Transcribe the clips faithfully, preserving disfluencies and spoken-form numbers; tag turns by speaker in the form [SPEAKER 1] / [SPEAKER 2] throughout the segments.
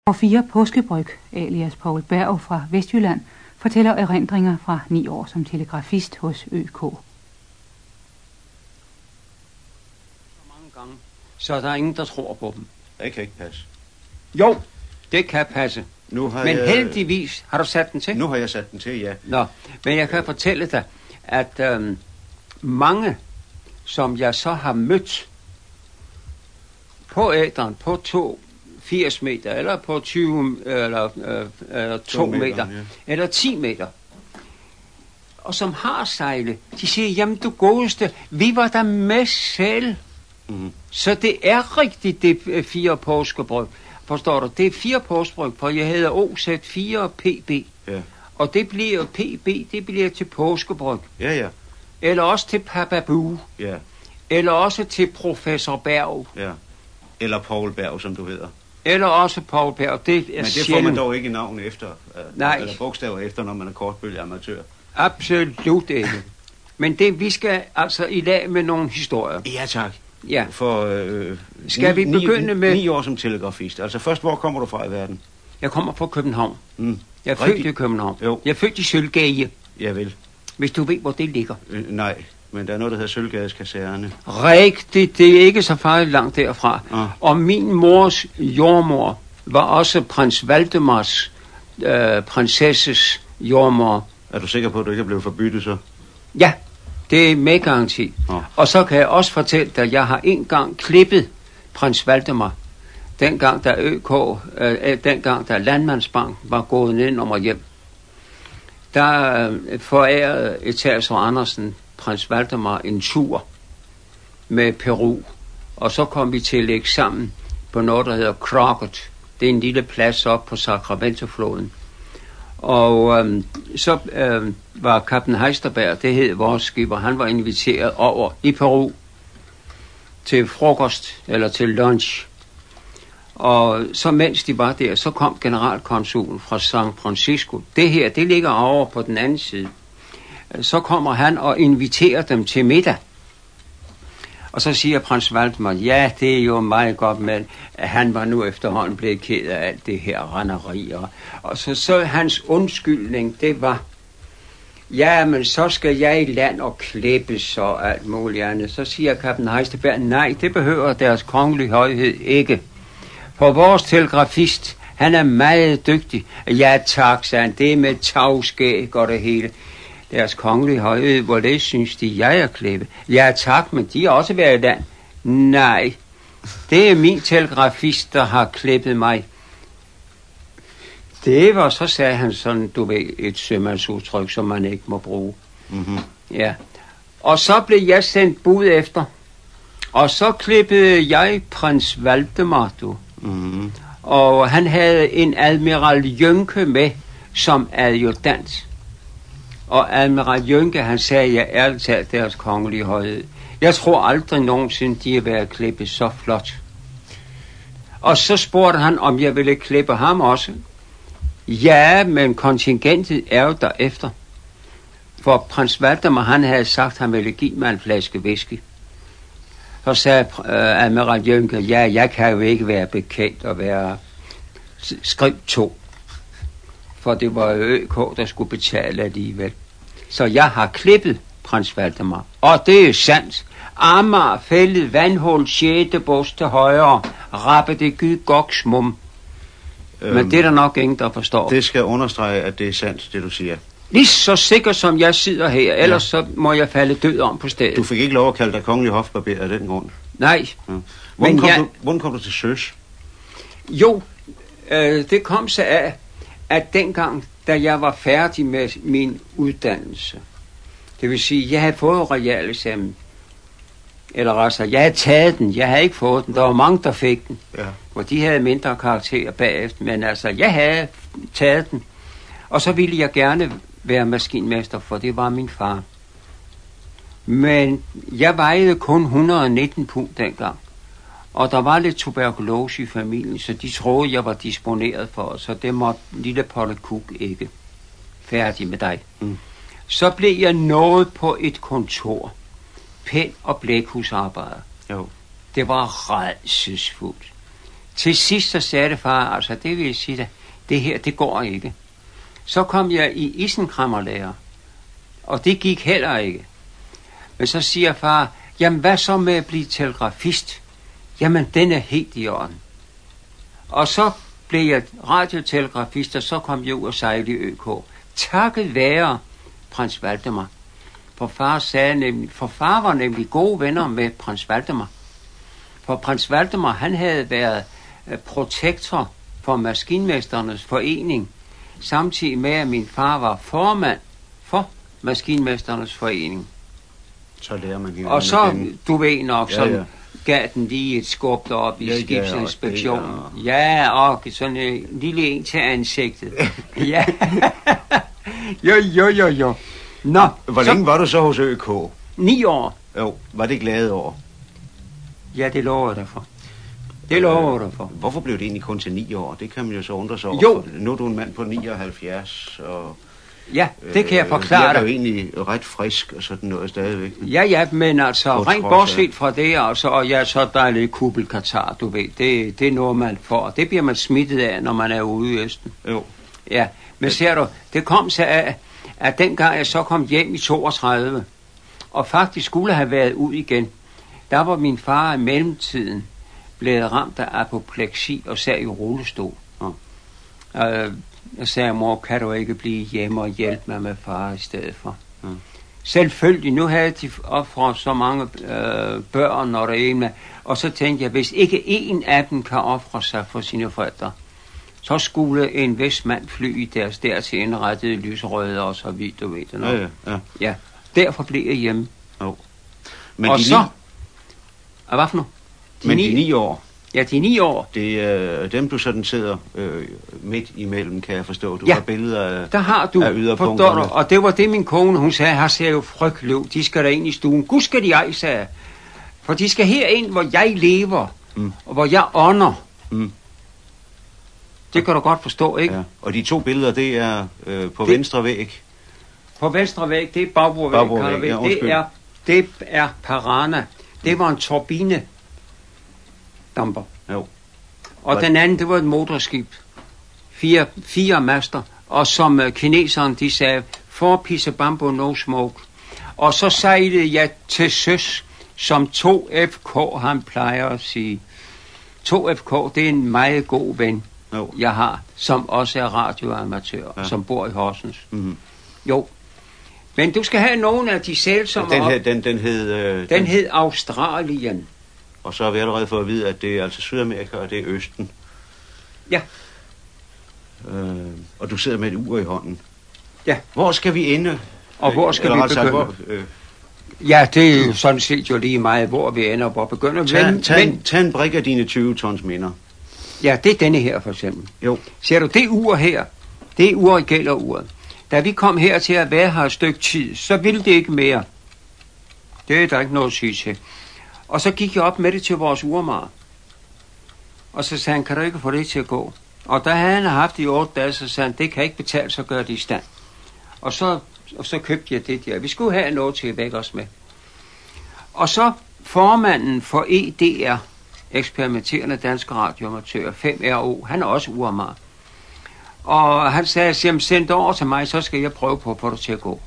[SPEAKER 1] Og fire påskebryg, alias Poul Berg fra Vestjylland, fortæller erindringer fra ni år som telegrafist hos Ø K.
[SPEAKER 2] Så mange gange, så der er ingen, der tror på dem.
[SPEAKER 3] Det kan ikke passe.
[SPEAKER 2] Jo, det kan passe.
[SPEAKER 3] Nu har
[SPEAKER 2] men
[SPEAKER 3] jeg...
[SPEAKER 2] heldigvis, har du sat den til?
[SPEAKER 3] Nu har jeg sat den til, ja.
[SPEAKER 2] Nå, men jeg kan fortælle dig, at øhm, mange, som jeg så har mødt på æderen, på to firs meter, eller på tyve, eller, øh, eller to meter, meter ja. Eller ti meter, og som har sejlet, de siger, jamen du godeste, vi var der med selv. Mm. Så det er rigtigt, det er fire påskebryg. Forstår du? Det er fire påskebryg, for jeg hedder O Z fire P B. Ja. Og det bliver P B, det bliver til påskebryg.
[SPEAKER 3] Ja, ja.
[SPEAKER 2] Eller også til Papa Bue.
[SPEAKER 3] Ja.
[SPEAKER 2] Eller også til Professor Berg.
[SPEAKER 3] Ja. Eller Poul Berg, som du hedder.
[SPEAKER 2] Eller også Poul Berg. Det er
[SPEAKER 3] Men det
[SPEAKER 2] sjældent.
[SPEAKER 3] får man dog ikke navn efter.
[SPEAKER 2] Nej.
[SPEAKER 3] Eller bogstaver efter, når man er kortbølgeamatør.
[SPEAKER 2] Absolut ikke. Men det, vi skal altså i lag med nogle historier.
[SPEAKER 3] Ja, tak.
[SPEAKER 2] Ja.
[SPEAKER 3] For øh,
[SPEAKER 2] skal
[SPEAKER 3] ni,
[SPEAKER 2] vi begynde
[SPEAKER 3] ni,
[SPEAKER 2] med...
[SPEAKER 3] Ni år som telegrafist. Altså først, hvor kommer du fra i verden?
[SPEAKER 2] Jeg kommer fra København. Mm. Jeg er
[SPEAKER 3] Rigtig?
[SPEAKER 2] født i København.
[SPEAKER 3] Jo.
[SPEAKER 2] Jeg er født i Sølvgade.
[SPEAKER 3] Ja, vel.
[SPEAKER 2] Hvis du ved, hvor det ligger.
[SPEAKER 3] Øh, nej, men der er noget, der hedder Sølvgades Kaserne.
[SPEAKER 2] Rigtigt, det er ikke så farligt langt derfra. Ah. Og min mors jordmor var også prins Valdemars øh, prinsesses jordmor.
[SPEAKER 3] Er du sikker på, at du ikke er blevet forbyttet så?
[SPEAKER 2] Ja, det er med garanti. Ah. Og så kan jeg også fortælle dig, at jeg har engang klippet prins Valdemar. Dengang der Ø K, øh, dengang der Landmandsbank var gået ned om og hjem. Der øh, forærede Etager Andersen prins Valdemar en tur med Peru. Og så kom vi til at lægge sammen på noget, der hedder Crockett. Det er en lille plads op på Sacramento-floden. Og øh, så øh, var kaptajn Heisterberg, det hed vores skipper, han var inviteret over i Peru til frokost eller til lunch. Og så mens de var der, så kom generalkonsulen fra San Francisco. Det her, det ligger over på den anden side. Så kommer han og inviterer dem til middag. Og så siger prins Valdemar, ja, det er jo meget godt, men han var nu efterhånden blevet ked af alt det her renderi. Og, og så, så hans undskyldning, det var, ja, men så skal jeg i land og klippes og alt muligt andet. Så siger kaptajn Heisterberg, nej, det behøver deres kongelige højhed ikke. For vores telegrafist, han er meget dygtig. Ja tak, sagde han, det er med tagskæg og det hele. Deres kongelige højhed, hvor det synes de, jeg er klippet. Ja tak, men de har også været i land. Nej, det er min telegrafist, der har klippet mig. Det var, så sagde han sådan, du ved, et sømandsudtryk, som man ikke må bruge. Mm-hmm. Ja. Og så blev jeg sendt bud efter. Og så klippede jeg prins Valdemar, du. Mm-hmm. Og han havde en admiral Jønke med som adjutant. Og admiral Jønke, han sagde, jeg er ærligt talt deres kongelige højhed. Jeg tror aldrig nogensinde, de har været klippet så flot. Og så spurgte han, om jeg ville klippe ham også. Ja, men kontingentet er jo derefter. For prins Valdemar, han havde sagt, han ville give mig en flaske whisky. Så sagde øh, admiral Jønke, ja, jeg kan jo ikke være bekendt at være skriv to. For det var Ø K, der skulle betale alligevel. Så jeg har klippet prins Valdemar. Og det er sandt. Amager, fældet, vandhul, sjette bos til højre. Rappe det gyd goksmum. Øhm, Men det er der nok ingen, der forstår.
[SPEAKER 3] Det skal understrege, at det er sandt, det du siger.
[SPEAKER 2] Lige så sikker som jeg sidder her, ellers ja. Så må jeg falde død om på stedet.
[SPEAKER 3] Du fik ikke lov at kalde dig kongelig hofbarber af den grund?
[SPEAKER 2] Nej. Ja.
[SPEAKER 3] Hvordan, kom jeg... du, hvordan kom du til søs?
[SPEAKER 2] Jo, øh, det kom så af, at dengang, da jeg var færdig med min uddannelse, det vil sige, jeg havde fået realeksamen, eller altså, jeg havde taget den, jeg havde ikke fået den, der var mange, der fik den, ja. Og de havde mindre karakterer bagefter, men altså, jeg havde taget den, og så ville jeg gerne være maskinmester, for det var min far. Men jeg vejede kun et hundrede og nitten pund dengang. Og der var lidt tuberkulose i familien, så de troede, jeg var disponeret for, så det måtte lille Polle Kuk ikke. Færdig med dig. Mm. Så blev jeg nået på et kontor. Pen- og blækhusarbejder. Jo. Det var rædselsfuldt. Til sidst så sagde det far, altså det vil jeg sige dig, det her, det går ikke. Så kom jeg i isenkræmmerlærer, og det gik heller ikke. Men så siger far, jamen hvad så med at blive telegrafist? Jamen den er helt i orden. Og så blev jeg radiotelegrafist, og så kom jeg ud og sejlede i Ø K. Takket være prins Valdemar. For far, sagde nemlig, for far var nemlig gode venner med prins Valdemar. For prins Valdemar, han havde været protektor for Maskinmesternes Forening, samtidig med at min far var formand for Maskinmesternes Forening.
[SPEAKER 3] Så lærer man hinanden.
[SPEAKER 2] Og så, du ved nok, så ja, ja. gav den lige et skub derop i ja, skibsinspektionen. Ja, ja, og sådan en lille en til ansigtet. Ja. Jo, jo, jo, jo. Nå,
[SPEAKER 3] hvor længe så, var du så hos Ø K?
[SPEAKER 2] Ni år.
[SPEAKER 3] Jo, var det glade år?
[SPEAKER 2] Ja, det lover jeg dig for. Det lover jeg dig for.
[SPEAKER 3] Hvorfor blev det egentlig kun til ni år? Det kan man jo så undre sig over.
[SPEAKER 2] Jo.
[SPEAKER 3] Nu er du en mand på nioghalvfjerds, og...
[SPEAKER 2] Ja, det kan jeg forklare dig.
[SPEAKER 3] Det er jo egentlig ret frisk og sådan noget stadigvæk.
[SPEAKER 2] Ja, ja, men altså, rent bortset fra det, altså, og ja, så der er lidt kubbelkatar, du ved, det, det er noget, man får. Det bliver man smittet af, når man er ude i Østen.
[SPEAKER 3] Jo.
[SPEAKER 2] Ja, men ser du, det kom så af, at dengang jeg så kom hjem i toogtredive, og faktisk skulle have været ud igen, der var min far i mellemtiden blevet ramt af apopleksi og sad i rullestol. Ja. Øh, Jeg sagde, mor, kan du ikke blive hjemme og hjælpe mig med far i stedet for? Ja. Selvfølgelig, nu havde de offret så mange øh, børn og der ene, og så tænkte jeg, hvis ikke en af dem kan ofre sig for sine forældre, så skulle en vestmand fly i deres dertil indrettede lysrøde og så vidt, du ved det nok.
[SPEAKER 3] Ja, ja, ja.
[SPEAKER 2] Ja, derfor blev jeg hjemme.
[SPEAKER 3] Jo. Men
[SPEAKER 2] og
[SPEAKER 3] de
[SPEAKER 2] så...
[SPEAKER 3] Ni...
[SPEAKER 2] Og hvad for nu?
[SPEAKER 3] De Men ni... de ni år...
[SPEAKER 2] Ja, de ni år.
[SPEAKER 3] Det er øh, dem, du sådan sidder øh, midt imellem, kan jeg forstå. Du
[SPEAKER 2] ja,
[SPEAKER 3] har billeder af,
[SPEAKER 2] der har du,
[SPEAKER 3] af yderpunkterne.
[SPEAKER 2] Du, og det var det, min kone, hun sagde, her ser jo frygtelig ud. De skal der ind i stuen. Gud skal de ej, sagde jeg. For de skal herind, hvor jeg lever, mm. og hvor jeg ånder. Mm. Det kan du godt forstå, ikke? Ja.
[SPEAKER 3] Og de to billeder, det er øh, på det, venstre væg.
[SPEAKER 2] På venstre væg, det er bagbordvæg. bagbordvæg ja, det, er, det er Parana. Det var en turbine damper.
[SPEAKER 3] Jo.
[SPEAKER 2] Og Hvad? Den anden, det var et motorskib. Fire, fire master. Og som uh, kineserne, de sagde, for pisse bambo, no smoke. Og så sejlede jeg til søs, som to F K, han plejer at sige. to F K, det er en meget god ven, jo. Jeg har, som også er radioamatør, ja. Som bor i Horsens. Mm-hmm. Jo. Men du skal have nogle af de sælsomme
[SPEAKER 3] den, hed, den, den hed... Øh,
[SPEAKER 2] den, den hed Australien.
[SPEAKER 3] Og så har vi allerede fået at vide, at det er altså Sydamerika, og det er Østen.
[SPEAKER 2] Ja.
[SPEAKER 3] Øh, og du sidder med et ur i hånden.
[SPEAKER 2] Ja.
[SPEAKER 3] Hvor skal vi ende?
[SPEAKER 2] Og hvor skal Eller vi begynde? Hvor, øh, ja, det er jo sådan set jo lige meget, hvor vi ender og hvor begynder.
[SPEAKER 3] Tag,
[SPEAKER 2] men,
[SPEAKER 3] tag,
[SPEAKER 2] men,
[SPEAKER 3] tag en brik af dine tyve tons minder.
[SPEAKER 2] Ja, det er denne her for eksempel.
[SPEAKER 3] Jo.
[SPEAKER 2] Ser du, det ur her, det er Uri Geller-uret. Da vi kom her til at være her et stykke tid, så ville det ikke mere. Det er der ikke noget at sige til. Og så gik jeg op med det til vores urmar. Og så sagde han, kan du ikke få det til at gå? Og da han havde haft det i otte dage, så sagde han, det kan ikke betale sig at gøre det i stand. Og så, og så købte jeg det der. Vi skulle have noget til at vække os med. Og så formanden for E D R, eksperimenterende danske radioamatører, fem R O, han er også urmar. Og han sagde, jamen send det over til mig, så skal jeg prøve på at få det til at gå.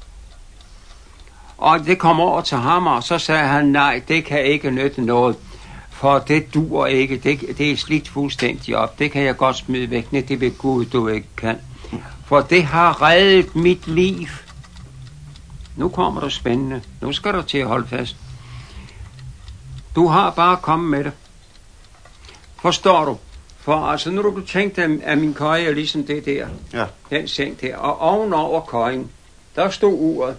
[SPEAKER 2] Og det kom over til ham, og så sagde han, nej, det kan ikke nytte noget, for det duer ikke, det, det er slidt fuldstændig op, det kan jeg godt smide væk, nej, det vil Gud, du ikke kan. For det har reddet mit liv. Nu kommer det spændende, nu skal du til at holde fast. Du har bare kommet med det. Forstår du? For altså, nu du tænkte, at min køje er ligesom det der, ja. Den seng der, og ovenover køjen, der stod uret.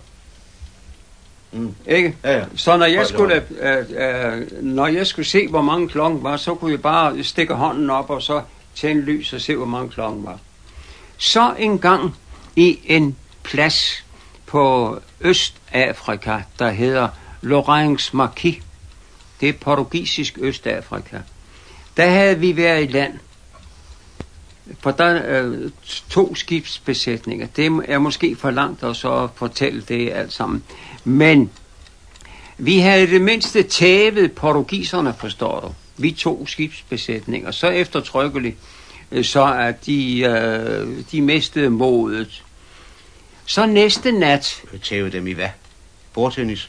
[SPEAKER 2] Mm. Ikke? Ja, ja. Så når jeg, skulle, øh, øh, når jeg skulle se, hvor mange klokken var, så kunne jeg bare stikke hånden op og så tænde lys og se, hvor mange klokken var. Så en gang i en plads på Østafrika, der hedder Lourenço Marques, det er portugisisk Østafrika, der havde vi været i land. For der øh, to skibsbesætninger. Det er måske for langt at så fortælle det alt sammen. Men vi havde det mindste tævet portugiserne, forstår du. Vi to skibsbesætninger. Så eftertrykkeligt, øh, så at de, øh, de mistede modet. Så næste nat...
[SPEAKER 3] Tæve dem i hvad? Bordtennis?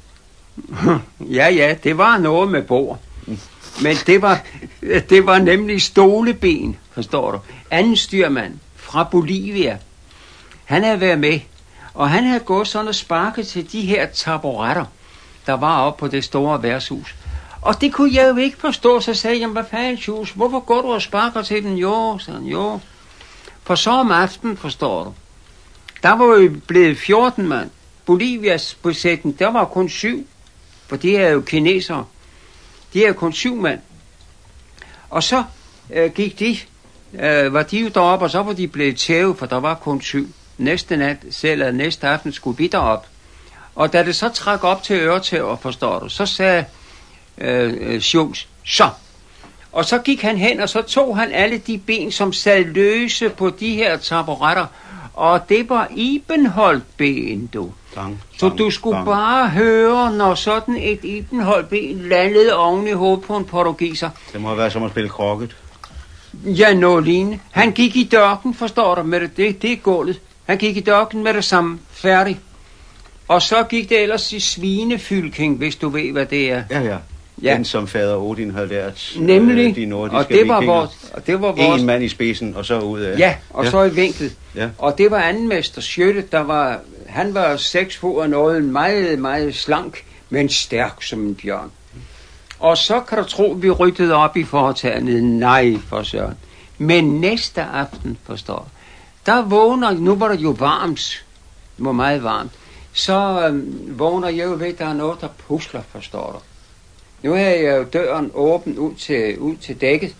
[SPEAKER 2] ja, ja, det var noget med bord. Men det var, det var nemlig stoleben, forstår du. Anden styrmand fra Bolivia. Han havde været med, og han havde gået sådan og sparket til de her taburetter, der var oppe på det store værtshus. Og det kunne jeg jo ikke forstå, så sagde jeg, hvad fanden, Sjus, hvorfor går du og sparker til den? Jo, sagde han, jo. For så om aftenen, forstår du. Der var jo blevet fjorten mand. Bolivias besætning, der var kun syv, for de er jo kinesere. De er kun syv mand. Og så øh, gik de, øh, var de jo deroppe, og så var de blevet tæve, for der var kun syv. Næste nat, selv næste aften, skulle vi derop. Og da det så trak op til øretæver, forstår du, så sagde øh, Sjus, så. Og så gik han hen, og så tog han alle de ben, som sad løse på de her taburetter. Og det var Ibenholt ben, du.
[SPEAKER 3] Bang,
[SPEAKER 2] så
[SPEAKER 3] bang,
[SPEAKER 2] du skulle
[SPEAKER 3] bang.
[SPEAKER 2] bare høre, når sådan et Ibenholt ben landede oven i hovedet på en portugiser.
[SPEAKER 3] Det må have været som at spille krokket.
[SPEAKER 2] Ja, noget lignende. Han gik i dørken, forstår du, med det, det, det er gulvet. Han gik i dørken med det samme, færdig. Og så gik det ellers i svinefylking, hvis du ved, hvad det er.
[SPEAKER 3] Ja, ja.
[SPEAKER 2] Ja.
[SPEAKER 3] Den, som fader Odin havde lært
[SPEAKER 2] Nemlig,
[SPEAKER 3] øh, de nordiske
[SPEAKER 2] og det var
[SPEAKER 3] vikinger.
[SPEAKER 2] vores, og det var vores...
[SPEAKER 3] En mand i spidsen, og så ud af...
[SPEAKER 2] Ja, og ja. Så i vinkel.
[SPEAKER 3] Ja.
[SPEAKER 2] Og det var andenmester Schøtte, der var... Han var seks fod og noget, meget, meget slank, men stærk som en bjørn. Og så kan du tro, vi ryttede op i foretagendet. Nej, for søren. Men næste aften, forstår du, der vågner... Nu var det jo varmt. Det var meget varmt. Så øh, vågner jeg jo ved, der er noget, der pusler, forstår du. Nu havde jeg jo døren åben ud til, ud til dækket.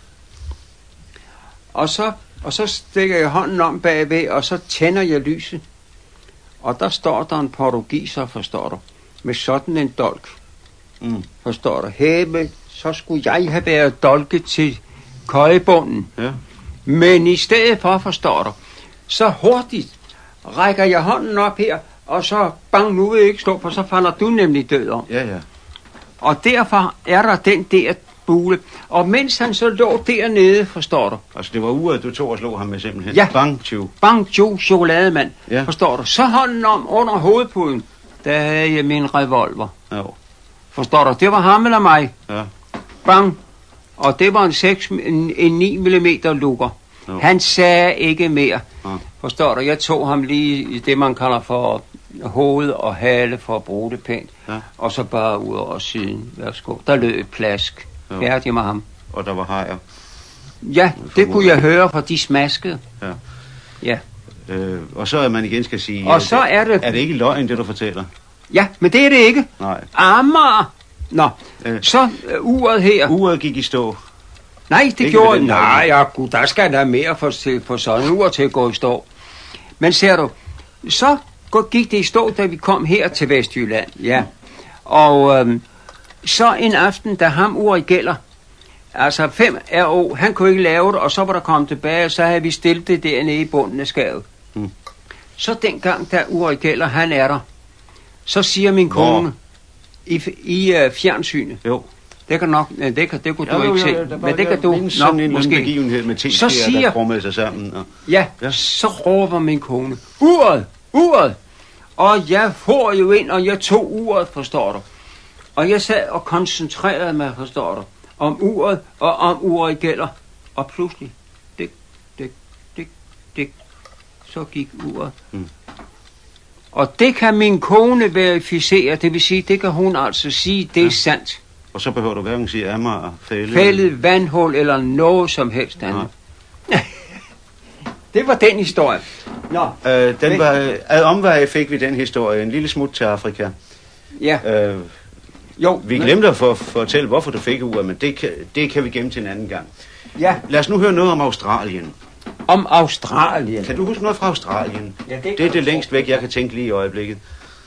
[SPEAKER 2] Og så, og så stikker jeg hånden om bagved, og så tænder jeg lyset. Og der står der en portugiser, forstår du, med sådan en dolk.
[SPEAKER 3] Mm.
[SPEAKER 2] Forstår du? Hæve, så skulle jeg have været dolket til køjebunden.
[SPEAKER 3] Ja.
[SPEAKER 2] Men i stedet for, forstår du, så hurtigt rækker jeg hånden op her, og så bang, nu vil jeg ikke stå, for så falder du nemlig død om.
[SPEAKER 3] Ja, ja.
[SPEAKER 2] Og derfor er der den der bule. Og mens han så lå dernede, forstår du.
[SPEAKER 3] Altså, det var uret, du tog og slog ham med simpelthen.
[SPEAKER 2] Ja.
[SPEAKER 3] Bang, tju.
[SPEAKER 2] Bang, jo, chokolademand.
[SPEAKER 3] Ja.
[SPEAKER 2] Forstår du. Så hånden om under hovedpuden, der havde jeg min revolver.
[SPEAKER 3] Jo.
[SPEAKER 2] Forstår du. Det var ham eller mig.
[SPEAKER 3] Ja.
[SPEAKER 2] Bang. Og det var en, seks, en, en ni millimeter lukker.
[SPEAKER 3] Jo.
[SPEAKER 2] Han sagde ikke mere.
[SPEAKER 3] Ja.
[SPEAKER 2] Forstår du. Jeg tog ham lige i det, man kalder for hoved og hale, for at bruge det pænt.
[SPEAKER 3] Ja.
[SPEAKER 2] Og så bare ud over siden. Værsgo. Der lød et plask.
[SPEAKER 3] Jo.
[SPEAKER 2] Færdig med ham.
[SPEAKER 3] Og der var hajer.
[SPEAKER 2] Ja, det kunne jeg høre, for de smaskede.
[SPEAKER 3] Ja.
[SPEAKER 2] Ja.
[SPEAKER 3] Øh, og så er man igen skal sige...
[SPEAKER 2] Og så er det...
[SPEAKER 3] Er det ikke løgn, det du fortæller?
[SPEAKER 2] Ja, men det er det ikke.
[SPEAKER 3] Nej.
[SPEAKER 2] Amager. Nå,
[SPEAKER 3] Øh.
[SPEAKER 2] så uh, uret her.
[SPEAKER 3] Uret gik i stå.
[SPEAKER 2] Nej, det
[SPEAKER 3] Ikke
[SPEAKER 2] gjorde...
[SPEAKER 3] med den
[SPEAKER 2] Nej, ja, gud, der skal der mere for, til, for sådan ur til at gå i stå. Men ser du, så gik det i stå, da vi kom her til Vestjylland. Ja. Og øhm, så en aften, da ham Uri Geller, altså fem R O, han kunne ikke lave det, og så var der kommet tilbage, og så havde vi stillet det dernede i bunden af skavet.
[SPEAKER 3] Mm.
[SPEAKER 2] Så dengang, da Uri Geller, han er der, så siger min
[SPEAKER 3] Hvor?
[SPEAKER 2] kone i, i uh, fjernsynet,
[SPEAKER 3] Jo.
[SPEAKER 2] det kan nok, det, kan, det kunne
[SPEAKER 3] Jo,
[SPEAKER 2] du
[SPEAKER 3] jo,
[SPEAKER 2] ikke
[SPEAKER 3] jo,
[SPEAKER 2] se,
[SPEAKER 3] der var-
[SPEAKER 2] men det kan
[SPEAKER 3] jeg
[SPEAKER 2] du
[SPEAKER 3] mindes sådan
[SPEAKER 2] nok
[SPEAKER 3] en
[SPEAKER 2] måske.
[SPEAKER 3] begivenhed med ting,
[SPEAKER 2] Så siger-
[SPEAKER 3] der krummede sig sammen. Og...
[SPEAKER 2] Ja,
[SPEAKER 3] Ja.
[SPEAKER 2] så råber min kone, uret, uret. Og jeg får jo ind, og jeg tog uret, forstår du. Og jeg sad og koncentrerede mig, forstår du, om uret og om uret gælder. Og pludselig, dik, dik, dik, dik, så gik uret.
[SPEAKER 3] Mm.
[SPEAKER 2] Og det kan min kone verificere, det vil sige, det kan hun altså sige, det er
[SPEAKER 3] Ja.
[SPEAKER 2] sandt.
[SPEAKER 3] Og så behøver du hverken sige Amager, Fælde...
[SPEAKER 2] Fældet, vandhul eller noget som helst andet. Det var den historie. Nå,
[SPEAKER 3] Øh, den
[SPEAKER 2] Men-
[SPEAKER 3] var, ad omveje fik vi den historie, en lille smut til Afrika.
[SPEAKER 2] ja,
[SPEAKER 3] Øh,
[SPEAKER 2] jo.
[SPEAKER 3] vi glemte at for, fortælle, hvorfor du fik uret, men det kan, det kan vi gemme til en anden gang.
[SPEAKER 2] Ja,
[SPEAKER 3] Lad os nu høre noget om Australien.
[SPEAKER 2] om Australien.
[SPEAKER 3] Kan du huske noget fra Australien?
[SPEAKER 2] Ja, det
[SPEAKER 3] Det
[SPEAKER 2] kan
[SPEAKER 3] er
[SPEAKER 2] du
[SPEAKER 3] det længst
[SPEAKER 2] få.
[SPEAKER 3] væk, jeg kan tænke lige i øjeblikket.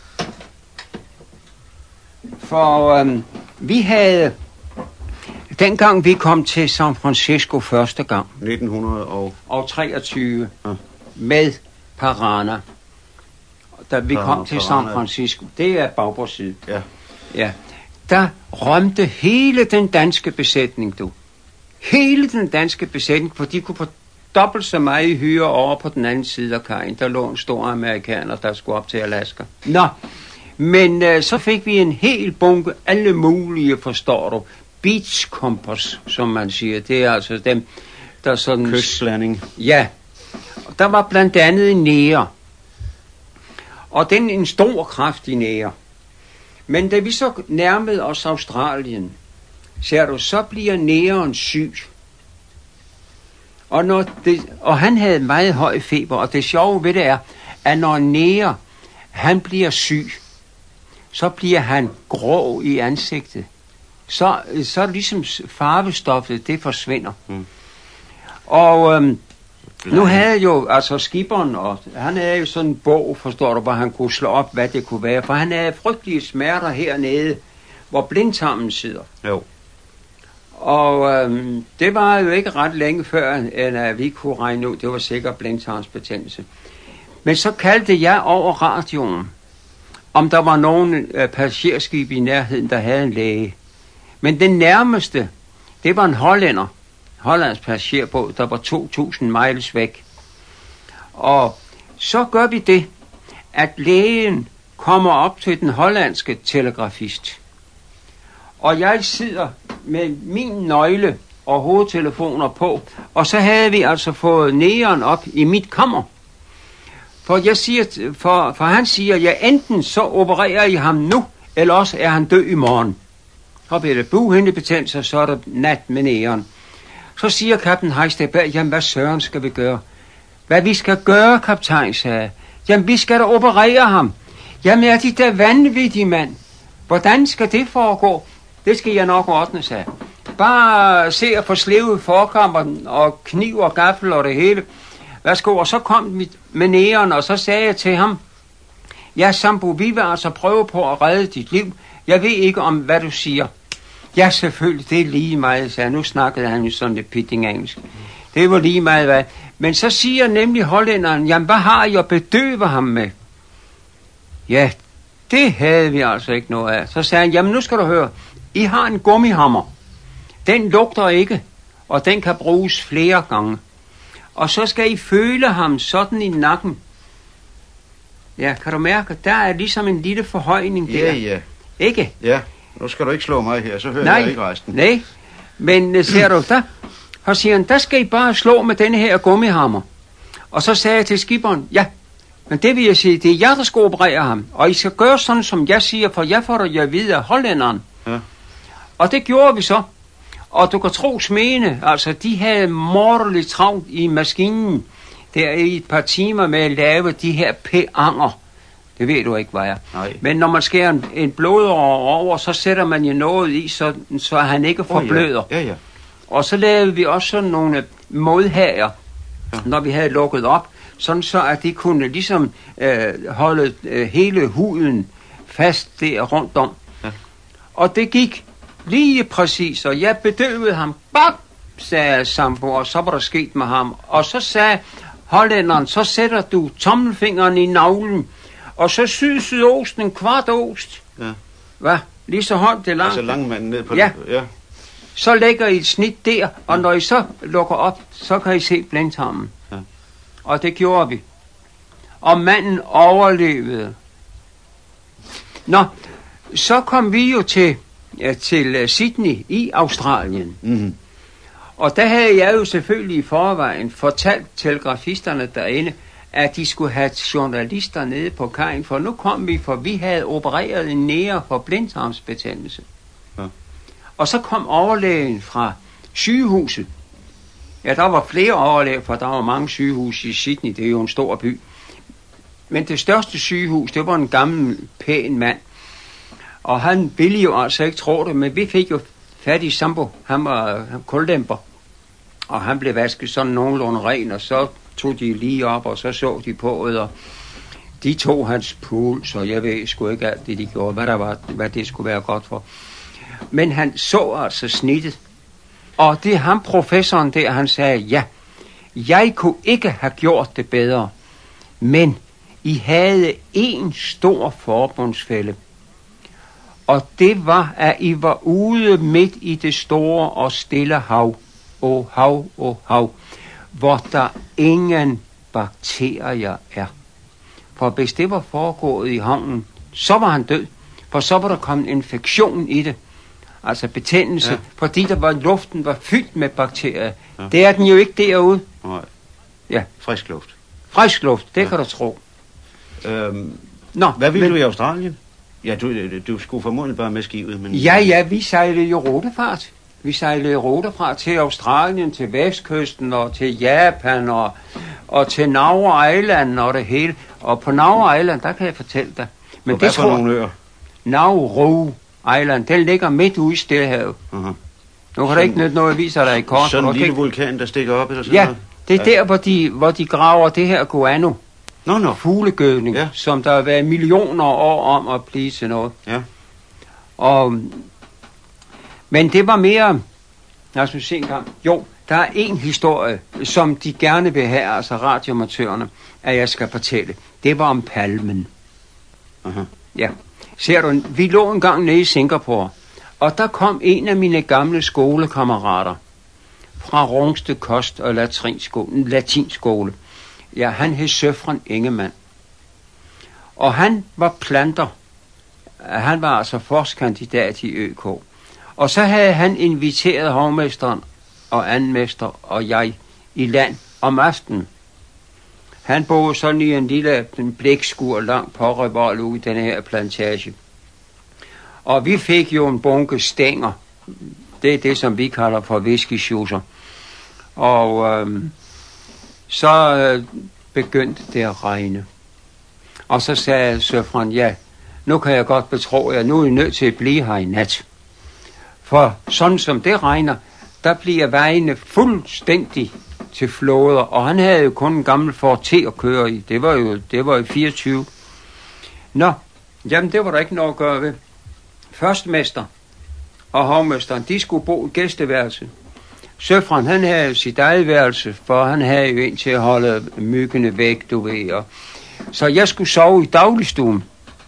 [SPEAKER 2] For øhm, vi havde, dengang vi kom til San Francisco første gang,
[SPEAKER 3] nitten hundrede og...
[SPEAKER 2] og treogtyve,
[SPEAKER 3] Ja.
[SPEAKER 2] med Parana, da vi
[SPEAKER 3] Par-
[SPEAKER 2] kom til San
[SPEAKER 3] Parana.
[SPEAKER 2] Francisco, det er bagbordside.
[SPEAKER 3] Ja.
[SPEAKER 2] Ja, der rømte hele den danske besætning, du. Hele den danske besætning, for de kunne få dobbelt så meget i hyre over på den anden side af kajen. Der lå en stor amerikaner, der skulle op til Alaska. Nå, men øh, så fik vi en hel bunke, alle mulige, forstår du, beachcompers, som man siger. Det er altså dem, der sådan...
[SPEAKER 3] Kystblanding.
[SPEAKER 2] Ja, der var blandt andet en nære. Og den en stor, kraftig nære. Men da vi så nærmede os Australien, ser du, så bliver næren syg. Og, når det, og han havde meget høj feber, og det sjove ved det er, at når nære, han bliver syg, så bliver han grå i ansigtet. Så, så ligesom farvestoffet, det forsvinder. Mm. Og øhm, nu havde jo, altså skipperen, og han havde jo sådan en bog, forstår du, hvor han kunne slå op, hvad det kunne være. For han havde frygtelige smerter hernede, hvor blindtarmen sidder.
[SPEAKER 3] Jo.
[SPEAKER 2] Og øhm, det var jo ikke ret længe før, end at vi kunne regne ud, det var sikkert blindtarmsbetændelse. Men så kaldte jeg over radioen, om der var nogen øh, passagerskib i nærheden, der havde en læge. Men den nærmeste, det var en hollænder, hollandsk passagerbåd, der var to tusind miles væk. Og så gør vi det, at lægen kommer op til den hollandske telegrafist. Og jeg sidder med min nøgle og hovedtelefoner på, og så havde vi altså fået næren op i mit kammer. For jeg siger, for, for han siger, at jeg enten så opererer I ham nu, eller også er han død i morgen. Så bliver det bughindebetændelse, så er der nat med næren. Så siger kaptajn Heisterberg, jamen hvad søren skal vi gøre? Hvad vi skal gøre, kaptajn, sagde. Jamen vi skal da operere ham. Jamen er de der vanvittige, mand? Hvordan skal det foregå? Det skal jeg nok ordne, sagde. Bare se og få slevet forkammeren og kniv og gaffel og det hele. Værsgo, og så kom vi med næren, og så sagde jeg til ham, ja, Sambo, vi vil altså prøve på at redde dit liv. Jeg ved ikke om, hvad du siger. Ja, selvfølgelig, det er lige meget, sagde. Nu snakkede han jo sådan lidt pitting engelsk. Det var lige meget, hvad. Men så siger nemlig hollænderen, jamen, hvad har I at bedøve ham med? Ja, det havde vi altså ikke noget af. Så sagde han, jamen, nu skal du høre. I har en gummihammer. Den lugter ikke, og den kan bruges flere gange. Og så skal I føle ham sådan i nakken. Ja, kan du mærke? Der er ligesom en lille forhøjning der.
[SPEAKER 3] Ja, ja.
[SPEAKER 2] Ikke?
[SPEAKER 3] Ja, nu skal du ikke slå mig her, så hører
[SPEAKER 2] nej,
[SPEAKER 3] jeg ikke resten.
[SPEAKER 2] Nej, men ser du, der, og siger han, der skal I bare slå med denne her gummihammer. Og så sagde jeg til skipperen, ja, men det vil jeg sige, det er jeg, der skal operere ham. Og I skal gøre sådan, som jeg siger, for jeg får det jo at vide af hollænderen. Ja. Og det gjorde vi så. Og du kan tro smene, altså de havde morderligt travlt i maskinen, der i et par timer med at lave de her p-anger. Det ved du ikke, hvad er. Nej. Men når man skærer en, en blodåre over, så sætter man jo noget i, så, så han ikke forbløder.
[SPEAKER 3] Oh, ja. Ja, ja.
[SPEAKER 2] Og så lavede vi også sådan nogle modhager, ja. Når vi havde lukket op, sådan så at de kunne ligesom øh, holde øh, hele huden fast der rundt om. Ja. Og det gik lige præcis, og jeg bedøvede ham. Bap, sagde Sambo, og så var der sket med ham. Og så sagde hollænderen, så sætter du tommelfingeren i navlen, og så syede sydosten en kvart ost. Ja. Hvad? Lige så hånd det langt.
[SPEAKER 3] Altså langmanden ned på
[SPEAKER 2] ja.
[SPEAKER 3] det. Ja.
[SPEAKER 2] Så lægger I et snit der, og når I så lukker op, så kan I se blindtarmen. Ja. Og det gjorde vi. Og manden overlevede. Nå, så kom vi jo til, ja, til Sydney i Australien. Mm-hmm. Og der havde jeg jo selvfølgelig i forvejen fortalt telegrafisterne derinde, at de skulle have journalister nede på kajen, for nu kom vi, for vi havde opereret en nære for blindtarmsbetændelse. Ja. Og så kom overlægen fra sygehuset. Ja, der var flere overlæger, for der var mange sygehus i Sydney, det er jo en stor by. Men det største sygehus, det var en gammel, pæn mand. Og han ville jo altså ikke tro det, men vi fik jo fat i Sambo. Han var kuldæmper, og han blev vasket sådan nogenlunde ren, og så tog de lige op, og så så de på det, og de tog hans puls, og jeg ved sgu ikke alt det, de gjorde, hvad, der var, hvad det skulle være godt for. Men han så altså snittet, og det ham professoren der, han sagde, ja, jeg kunne ikke have gjort det bedre, men I havde en stor forbundsfælde, Og det var, at I var ude midt i det store og stille hav. Åh hav, åh hav. Hvor der ingen bakterier er. For hvis det var foregået i havnen, så var han død. For så var der kommet infektion i det. Altså betændelse. Ja. Fordi der var, luften var fyldt med bakterier. Ja. Det er den jo ikke derude.
[SPEAKER 3] Nej.
[SPEAKER 2] Ja.
[SPEAKER 3] Frisk luft.
[SPEAKER 2] Frisk luft, det ja. Kan du tro.
[SPEAKER 3] Øhm, Nå, hvad ville men... du i Australien? Ja, du, du skulle formodentlig bare med skibet. Men...
[SPEAKER 2] Ja, ja, vi sejlede jo rutefart. Vi sejlede rutefart til Australien, til Vestkysten og til Japan og, og til Nauru Island og det hele. Og på Nauru Island, der kan jeg fortælle dig.
[SPEAKER 3] Men og hvad det for tror... nogle øer?
[SPEAKER 2] Nauru Island, den ligger midt ude i Stillehavet. Uh-huh. Nu kan der ikke nytte noget at vise dig i kort.
[SPEAKER 3] Sådan en lille vulkan, der stikker op eller sådan
[SPEAKER 2] ja,
[SPEAKER 3] noget?
[SPEAKER 2] Det er ja, der, hvor de, hvor de graver det her guano.
[SPEAKER 3] No, no.
[SPEAKER 2] Fuglegødning, ja. Som der har været millioner år om at blive til noget.
[SPEAKER 3] Ja.
[SPEAKER 2] Og, men det var mere... Lad os se en gang. Jo, der er en historie, som de gerne vil have, altså radioamatørerne, at jeg skal fortælle. Det var om palmen. Uh-huh. Ja. Ser du, vi lå en gang nede i Singapore, og der kom en af mine gamle skolekammerater fra Rungsted Kost- og Latinskole. Latinskole. Ja, han hed Søfren Ingemann. Og han var planter. Han var altså forskandidat i Ø K. Og så havde han inviteret hovmesteren og andenmester og jeg i land om aftenen. Han boede sådan i en lille blækskur langt på Revold ude i den her plantage. Og vi fik jo en bunke stænger. Det er det, som vi kalder for whisky-schusser. Og øhm, så øh, begyndte det at regne. Og så sagde Søfren, ja, nu kan jeg godt betro jer, nu er I nødt til at blive her i nat. For sådan som det regner, der bliver vejene fuldstændig til floder. Og han havde jo kun en gammel Ford T at køre i. Det var jo, det var jo fireogtyve. Nå, jamen det var der ikke noget at gøre ved. Førstmester og hovmesteren, de skulle bo i gæsteværelse. Søfren, han havde sit eget værelse, for han havde jo en til at holde myggene væk, du ved. Og så jeg skulle sove i dagligstuen.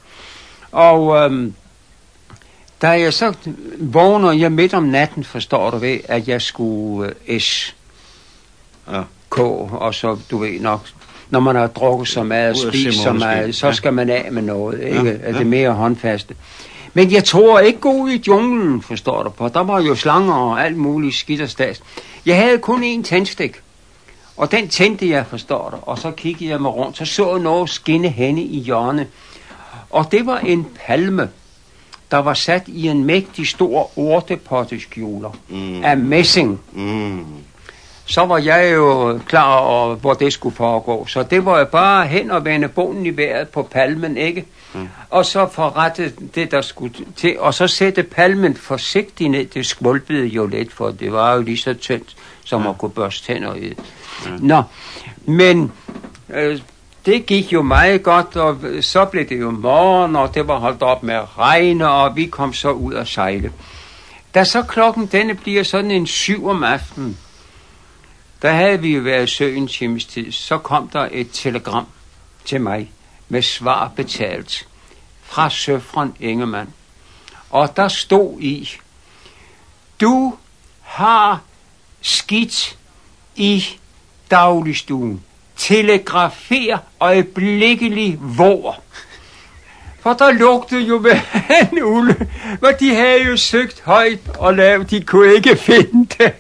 [SPEAKER 2] Og øhm, da jeg så vågner jeg midt om natten, forstår du ved, at jeg skulle øh, S. Ja. K, og så, du ved nok, når man har drukket så meget og spist så meget, så skal man af med noget, ikke? Ja, ja. Det mere håndfaste. Men jeg tror ikke gå ud i junglen, forstår du på. Der var jo slanger og alt muligt skidt og stas. Jeg havde kun én tændstik, og den tændte jeg, forstår du. Og så kiggede jeg mig rundt, så så jeg noget skinne henne i hjørnet. Og det var en palme, der var sat i en mægtig stor urtepotteskjuler mm. af messing. Mm. Så var jeg jo klar over, hvor det skulle foregå. Så det var jo bare hen og vende bonen i vejret på palmen, ikke? Mm. Og så forrette det, der skulle til. Og så sætte palmen forsigtigt ned. Det skvulpede jo lidt, for det var jo lige så tyndt, som ja. At kunne børste tænder i. Ja. Nå, men øh, det gik jo meget godt, og så blev det jo morgen, og det var holdt op med at regne, og vi kom så ud og sejle. Da så klokken denne bliver sådan en syv om aftenen, der havde vi jo været i søen times tid, så kom der et telegram til mig med svar betalt fra Søfren Ingemann. Og der stod i, du har skidt i dagligstuen. Telegrafer øjeblikkelig hvor. For der lugtede jo med en ulde, men de havde jo søgt højt og lavt, de kunne ikke finde det.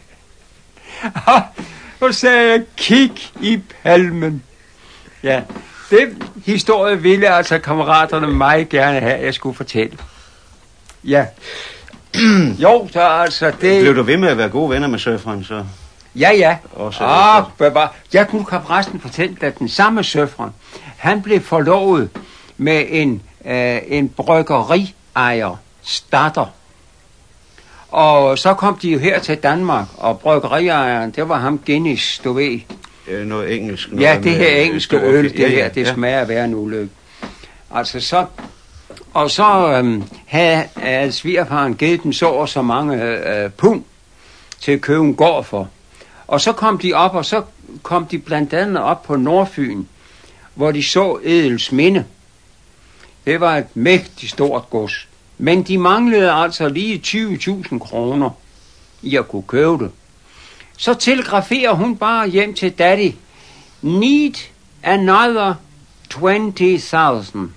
[SPEAKER 2] Og så sagde jeg, kig i palmen. Ja, det historie ville altså kammeraterne meget gerne have, at jeg skulle fortælle. Ja. Jo, så altså det...
[SPEAKER 3] Blev du ved med at være gode venner med Søfren, så?
[SPEAKER 2] Ja, ja. Ah, bare... Jeg kunne forresten fortælle, at den samme Søfren, han blev forlovet med en, øh, en bryggeri-ejer, Statter. Og så kom de jo her til Danmark, og bryggeriejeren, det var ham Guinness, du ved.
[SPEAKER 3] Øh, noget engelsk. Noget
[SPEAKER 2] ja, det her engelske øl, det
[SPEAKER 3] ja, ja,
[SPEAKER 2] her, det ja. Smager af en ulykke. Altså så... Og så øhm, havde, havde svigerfaren givet dem så og så mange øh, pund til at købe en gård for. Og så kom de op, og så kom de blandt andet op på Nordfyn, hvor de så Edelsminde. Det var et mægtigt stort gods. Men de manglede altså lige tyve tusind kroner i at kunne købe det. Så telegraferer hun bare hjem til daddy. Need another twenty thousand.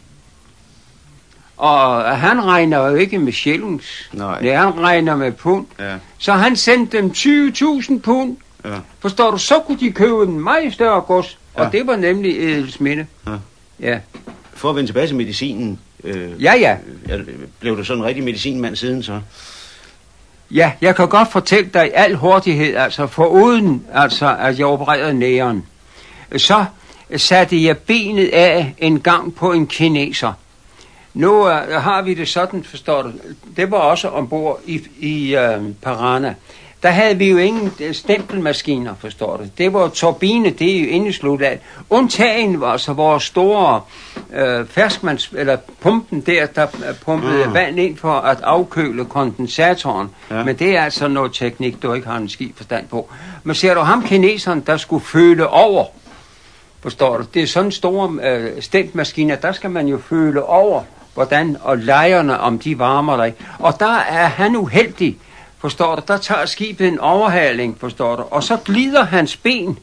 [SPEAKER 2] Og han regner jo ikke med shillings.
[SPEAKER 3] Nej.
[SPEAKER 2] Nej, han regner med pund.
[SPEAKER 3] Ja.
[SPEAKER 2] Så han sendte dem tyve tusind pund.
[SPEAKER 3] Ja.
[SPEAKER 2] Forstår du? Så kunne de købe en meget større gods. Ja. Og det var nemlig Edelsminde.
[SPEAKER 3] Ja.
[SPEAKER 2] Ja.
[SPEAKER 3] For at vende tilbage til medicinen. Øh,
[SPEAKER 2] Ja, ja.
[SPEAKER 3] øh, Blev du sådan en rigtig medicinmand siden så?
[SPEAKER 2] Ja, jeg kan godt fortælle dig i al hurtighed, altså foruden, altså, at jeg opererede næren, så satte jeg benet af en gang på en kineser. Nu uh, har vi det sådan, forstår du, det var også ombord i, i uh, Parana. Der havde vi jo ingen stempelmaskiner, forstår du. Det var turbine, det er jo indeslut af. Undtagen var så vores store øh, ferskmands, eller pumpen der, der pumpede mm. vand ind for at afkøle kondensatoren. Ja. Men det er altså noget teknik, du ikke har en ski forstand på. Men ser du ham kineseren, der skulle føle over, forstår du. Det er sådan store øh, stempelmaskiner, der skal man jo føle over, hvordan, og lejerne, om de varmer dig. Og der er han uheldig. Forstår du? Der tager skibet en overhaling, forstår du? Og så glider hans ben.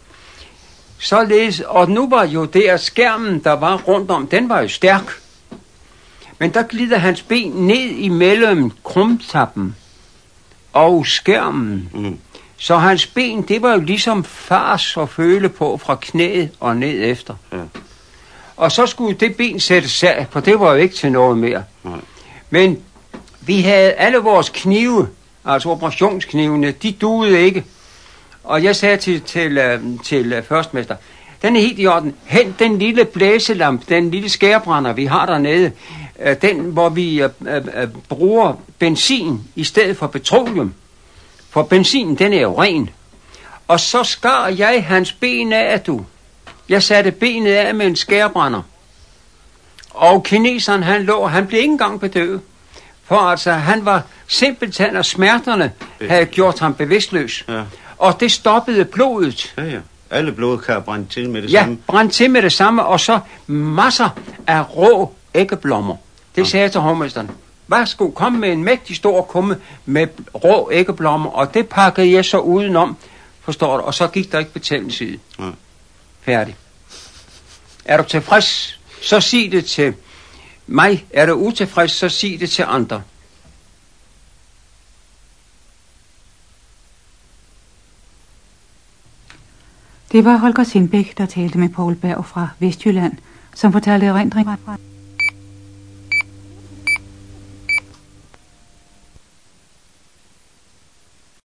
[SPEAKER 2] Således, og nu var jo der skærmen, der var rundt om, den var jo stærk. Men der glider hans ben ned imellem krumtappen og skærmen. Mm. Så hans ben, det var jo ligesom fars at føle på fra knæet og ned efter. Ja. Og så skulle det ben sættes af, for det var jo ikke til noget mere. Nej. Men vi havde alle vores knive, altså operationsknivene, de duede ikke. Og jeg sagde til, til, til, til førstmester, den er helt i orden. Hent den lille blæselamp, den lille skærebrænder, vi har dernede. Den, hvor vi øh, øh, bruger benzin i stedet for petroleum. For benzin, den er jo ren. Og så skar jeg hans ben af, du. Jeg satte benet af med en skærebrænder. Og kineseren, han lå, han blev ikke engang bedøvet. For altså, han var simpelthen, og smerterne havde gjort ham bevidstløs. Ja. Og det stoppede blodet.
[SPEAKER 3] Ja, ja. Alle blodkar brændte til med det
[SPEAKER 2] ja,
[SPEAKER 3] samme.
[SPEAKER 2] Ja, brændte til med det samme, og så masser af rå æggeblommer. Det ja. sagde jeg til hovmesteren. Værsgo, kom med en mægtig stor kumme med rå æggeblommer, og det pakkede jeg så udenom, forstår du, og så gik der ikke betændelse i. Ja. Færdig. Er du tilfreds, så sig det til mig. Er du utilfreds, så sig det til andre.
[SPEAKER 1] Det var Holger Sindbæk, der talte med Poul Berg fra Vestjylland, som fortalte erindringer fra